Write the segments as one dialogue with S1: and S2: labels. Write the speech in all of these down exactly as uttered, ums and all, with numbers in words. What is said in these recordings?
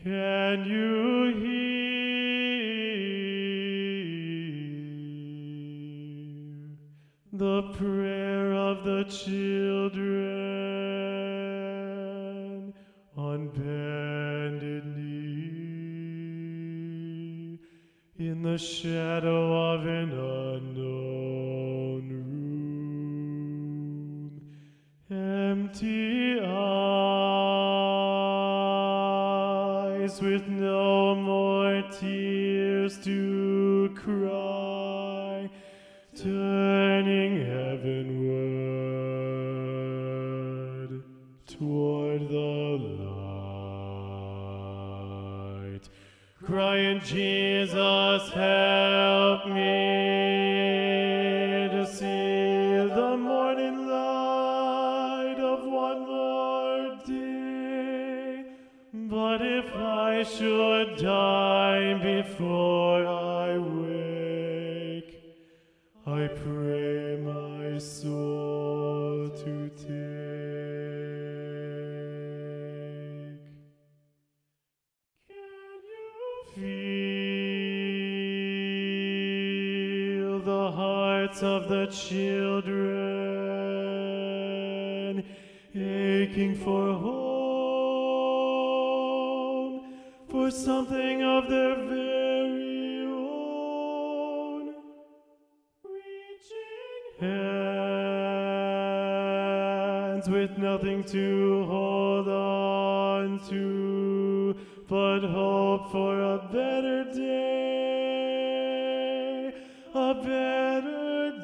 S1: Can you hear the prayer of the children on bended knee in the shadow of an unknown room? Empty eyes with no more tears to cry, turning heavenward toward the light, crying, Jesus, help me to see the morning light of one more day. But if I should die before I wake, I pray my soul to take. Can you feel the hearts of the children aching for home, for something of their very own? Hands with nothing to hold on to, but hope for a better day, a better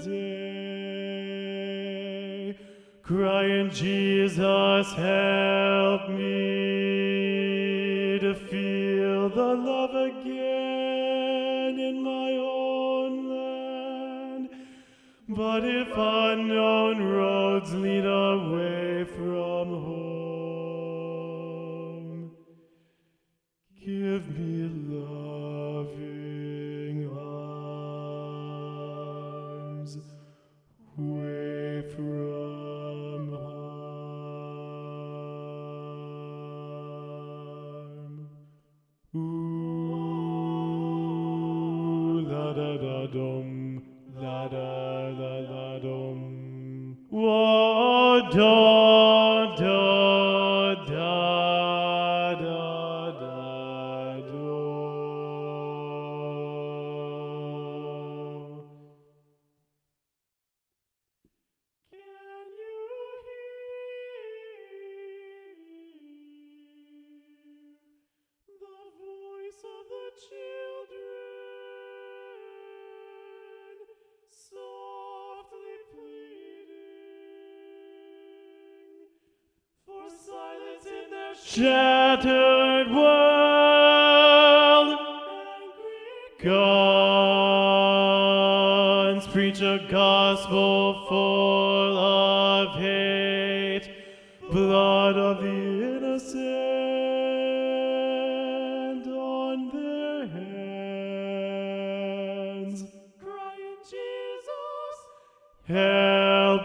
S1: day. Crying, Jesus, help me to feel the love again in my own land. But if unknown roads lead away from home, give me loving arms away from harm. Ooh, la da da dum. La da la la dum. Whoa, da da da da da do. Can you hear the voice of the children softly pleading for silence in their shattered world? Guns preach a gospel full of hate, blood of the innocent on their hands. Crying, Jesus, help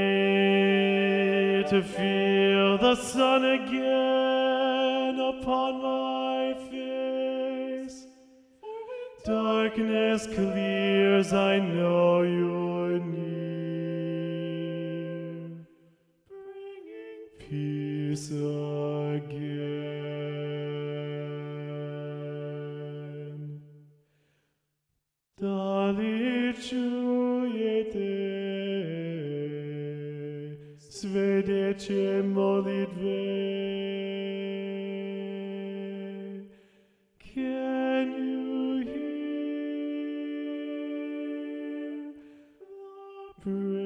S1: me to feel the sun again upon my face. Darkness clears, I know you're near, bringing peace again. Dali čujete svedeće molitve. Can you hear the